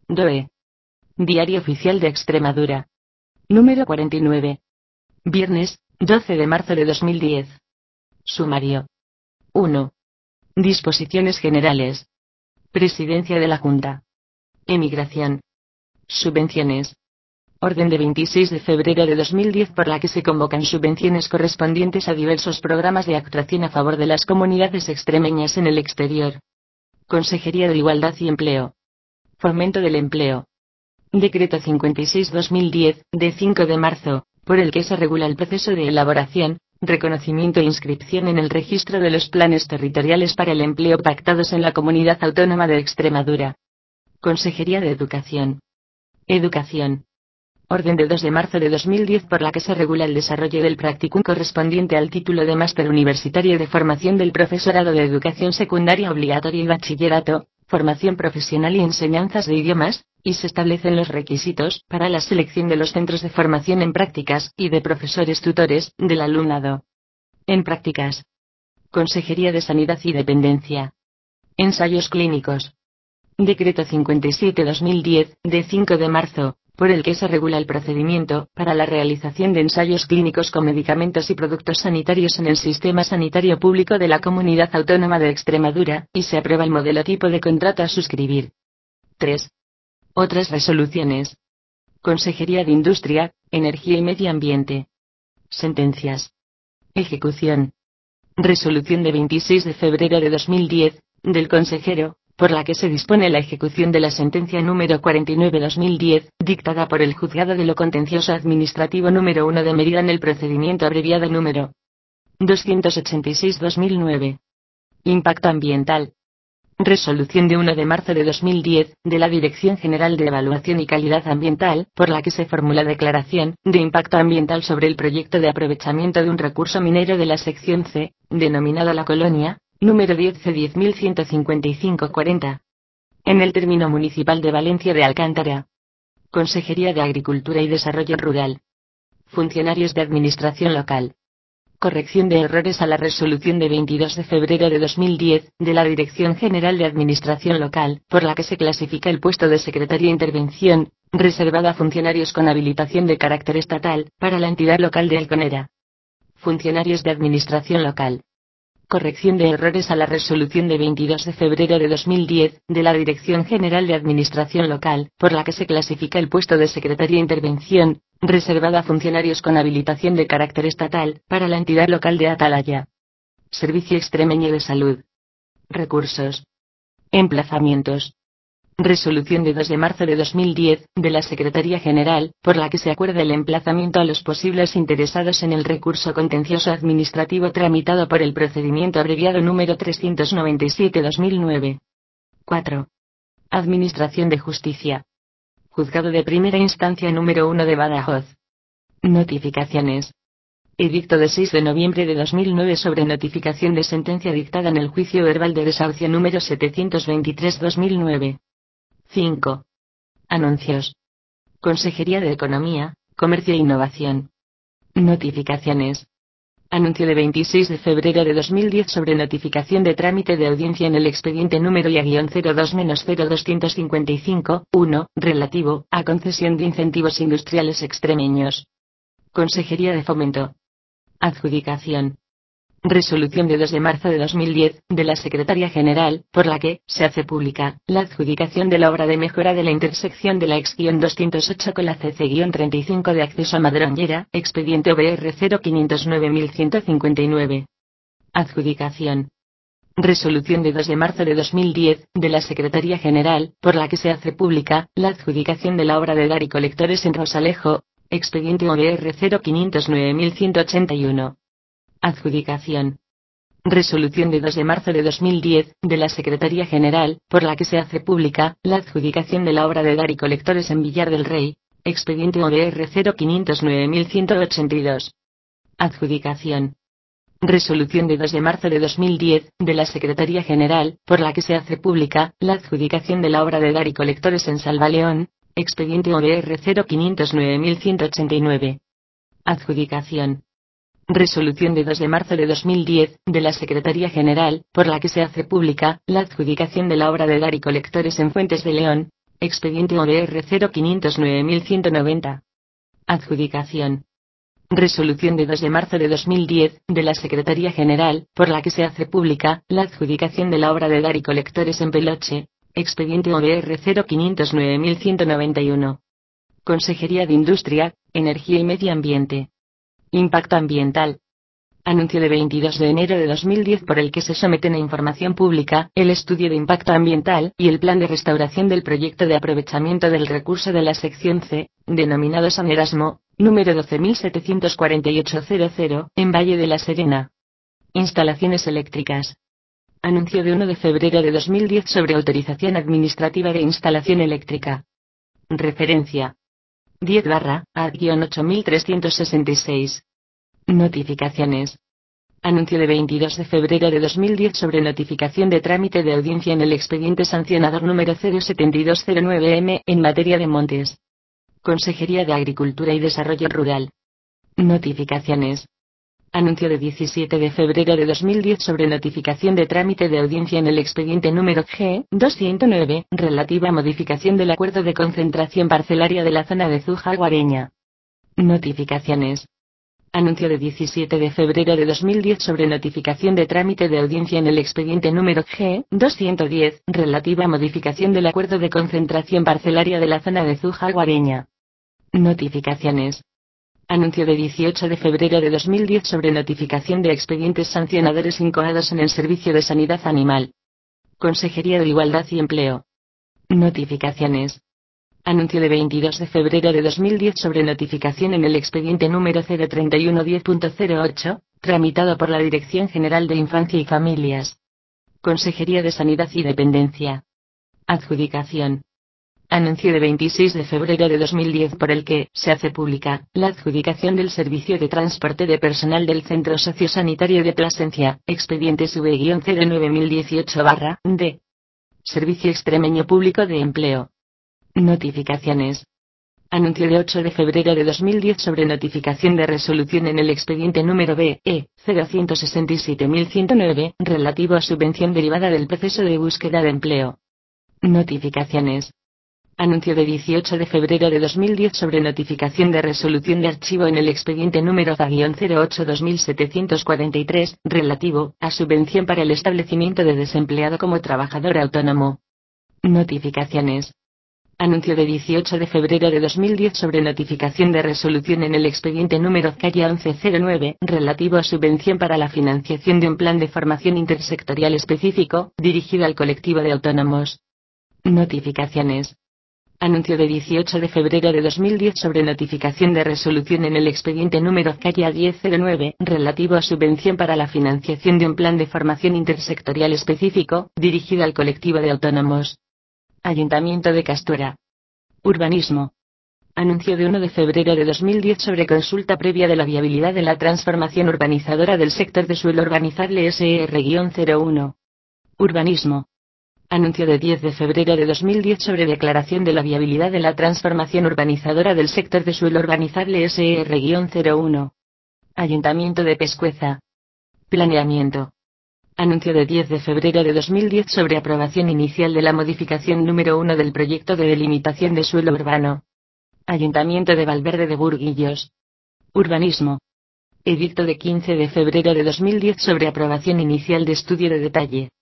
DOE. Diario Oficial de Extremadura. Número 49. Viernes, 12 de marzo de 2010. Sumario. 1. Disposiciones generales. Presidencia de la Junta. Emigración. Subvenciones. Orden de 26 de febrero de 2010 por la que se convocan subvenciones correspondientes a diversos programas de actuación a favor de las comunidades extremeñas en el exterior. Consejería de Igualdad y Empleo. Fomento del Empleo. Decreto 56-2010, de 5 de marzo, por el que se regula el proceso de elaboración, reconocimiento e inscripción en el registro de los planes territoriales para el empleo pactados en la Comunidad Autónoma de Extremadura. Consejería de Educación. Educación. Orden de 2 de marzo de 2010 por la que se regula el desarrollo del practicum correspondiente al título de máster universitario de formación del profesorado de educación secundaria obligatoria y bachillerato, formación profesional y enseñanzas de idiomas, y se establecen los requisitos para la selección de los centros de formación en prácticas y de profesores tutores del alumnado. En prácticas. Consejería de Sanidad y Dependencia. Ensayos clínicos. Decreto 57-2010, de 5 de marzo, por el que se regula el procedimiento para la realización de ensayos clínicos con medicamentos y productos sanitarios en el sistema sanitario público de la Comunidad Autónoma de Extremadura, y se aprueba el modelo tipo de contrato a suscribir. 3. Otras resoluciones. Consejería de Industria, Energía y Medio Ambiente. Sentencias. Ejecución. Resolución de 26 de febrero de 2010, del consejero, por la que se dispone la ejecución de la sentencia número 49/2010, dictada por el Juzgado de lo Contencioso Administrativo número 1 de Mérida en el procedimiento abreviado número 286/2009. Impacto ambiental. Resolución de 1 de marzo de 2010, de la Dirección General de Evaluación y Calidad Ambiental, por la que se formula declaración de impacto ambiental sobre el proyecto de aprovechamiento de un recurso minero de la sección C, denominado La Colonia, número 10C10.155-40. En el término municipal de Valencia de Alcántara. Consejería de Agricultura y Desarrollo Rural. Funcionarios de Administración Local. Corrección de errores a la resolución de 22 de febrero de 2010, de la Dirección General de Administración Local, por la que se clasifica el puesto de Secretaría Intervención, reservado a funcionarios con habilitación de carácter estatal, para la entidad local de Alconera. Funcionarios de Administración Local. Corrección de errores a la resolución de 22 de febrero de 2010, de la Dirección General de Administración Local, por la que se clasifica el puesto de Secretaría Intervención, reservada a funcionarios con habilitación de carácter estatal, para la entidad local de Atalaya. Servicio Extremeño de Salud. Recursos. Emplazamientos. Resolución de 2 de marzo de 2010, de la Secretaría General, por la que se acuerda el emplazamiento a los posibles interesados en el recurso contencioso administrativo tramitado por el procedimiento abreviado número 397/2009. 4. Administración de Justicia. Juzgado de Primera Instancia número 1 de Badajoz. Notificaciones. Edicto de 6 de noviembre de 2009 sobre notificación de sentencia dictada en el juicio verbal de desahucio número 723/2009. 5. Anuncios. Consejería de Economía, Comercio e Innovación. Notificaciones. Anuncio de 26 de febrero de 2010 sobre notificación de trámite de audiencia en el expediente número IA-02-0255-1, relativo a concesión de incentivos industriales extremeños. Consejería de Fomento. Adjudicación. Resolución de 2 de marzo de 2010, de la Secretaría General, por la que se hace pública la adjudicación de la obra de mejora de la intersección de la ex-208 con la CC-35 de acceso a Madroñera, expediente OBR 0509159. Adjudicación. Resolución de 2 de marzo de 2010, de la Secretaría General, por la que se hace pública la adjudicación de la obra de Dar y Colectores en Rosalejo, expediente OBR 0509181. Adjudicación. Resolución de 2 de marzo de 2010, de la Secretaría General, por la que se hace pública la adjudicación de la obra de Dar y Colectores en Villar del Rey, expediente OBR 0509182. Adjudicación. Resolución de 2 de marzo de 2010, de la Secretaría General, por la que se hace pública la adjudicación de la obra de Dar y Colectores en Salvaleón, expediente OBR 0509189. Adjudicación. Resolución de 2 de marzo de 2010, de la Secretaría General, por la que se hace pública la adjudicación de la obra de Dar y Colectores en Fuentes de León, expediente OBR 0509.190. Adjudicación. Resolución de 2 de marzo de 2010, de la Secretaría General, por la que se hace pública la adjudicación de la obra de Dari Colectores en Peloche, expediente OBR 0509.191. Consejería de Industria, Energía y Medio Ambiente. Impacto ambiental. Anuncio de 22 de enero de 2010 por el que se someten a información pública el estudio de impacto ambiental y el plan de restauración del proyecto de aprovechamiento del recurso de la sección C, denominado San Erasmo, número 12.748.00, en Valle de la Serena. Instalaciones eléctricas. Anuncio de 1 de febrero de 2010 sobre autorización administrativa de instalación eléctrica. Referencia. 10/A-8366. Notificaciones. Anuncio de 22 de febrero de 2010 sobre notificación de trámite de audiencia en el expediente sancionador número 07209M en materia de montes. Consejería de Agricultura y Desarrollo Rural. Notificaciones. Anuncio de 17 de febrero de 2010 sobre notificación de trámite de audiencia en el expediente número G-209, relativa a modificación del acuerdo de concentración parcelaria de la zona de Zújar Guareña. Notificaciones. Anuncio de 17 de febrero de 2010 sobre notificación de trámite de audiencia en el expediente número G-210, relativa a modificación del acuerdo de concentración parcelaria de la zona de Zújar Guareña. Notificaciones. Anuncio de 18 de febrero de 2010 sobre notificación de expedientes sancionadores incoados en el Servicio de Sanidad Animal. Consejería de Igualdad y Empleo. Notificaciones. Anuncio de 22 de febrero de 2010 sobre notificación en el expediente número 03110.08, tramitado por la Dirección General de Infancia y Familias. Consejería de Sanidad y Dependencia. Adjudicación. Anuncio de 26 de febrero de 2010 por el que se hace pública la adjudicación del servicio de transporte de personal del Centro Sociosanitario de Plasencia, expediente SV-09018-D. Servicio Extremeño Público de Empleo. Notificaciones. Anuncio de 8 de febrero de 2010 sobre notificación de resolución en el expediente número BE 0167109, relativo a subvención derivada del proceso de búsqueda de empleo. Notificaciones. Anuncio de 18 de febrero de 2010 sobre notificación de resolución de archivo en el expediente número ZA-08-2743, relativo a subvención para el establecimiento de desempleado como trabajador autónomo. Notificaciones. Anuncio de 18 de febrero de 2010 sobre notificación de resolución en el expediente número ZA-1109, relativo a subvención para la financiación de un plan de formación intersectorial específico, dirigido al colectivo de autónomos. Notificaciones. Anuncio de 18 de febrero de 2010 sobre notificación de resolución en el expediente número ZA-1009, relativo a subvención para la financiación de un plan de formación intersectorial específico, dirigido al colectivo de autónomos. Ayuntamiento de Castuera. Urbanismo. Anuncio de 1 de febrero de 2010 sobre consulta previa de la viabilidad de la transformación urbanizadora del sector de suelo urbanizable SR-01. Urbanismo. Anuncio de 10 de febrero de 2010 sobre declaración de la viabilidad de la transformación urbanizadora del sector de suelo urbanizable SR-01. Ayuntamiento de Pescueza. Planeamiento. Anuncio de 10 de febrero de 2010 sobre aprobación inicial de la modificación número 1 del proyecto de delimitación de suelo urbano. Ayuntamiento de Valverde de Burguillos. Urbanismo. Edicto de 15 de febrero de 2010 sobre aprobación inicial de estudio de detalle.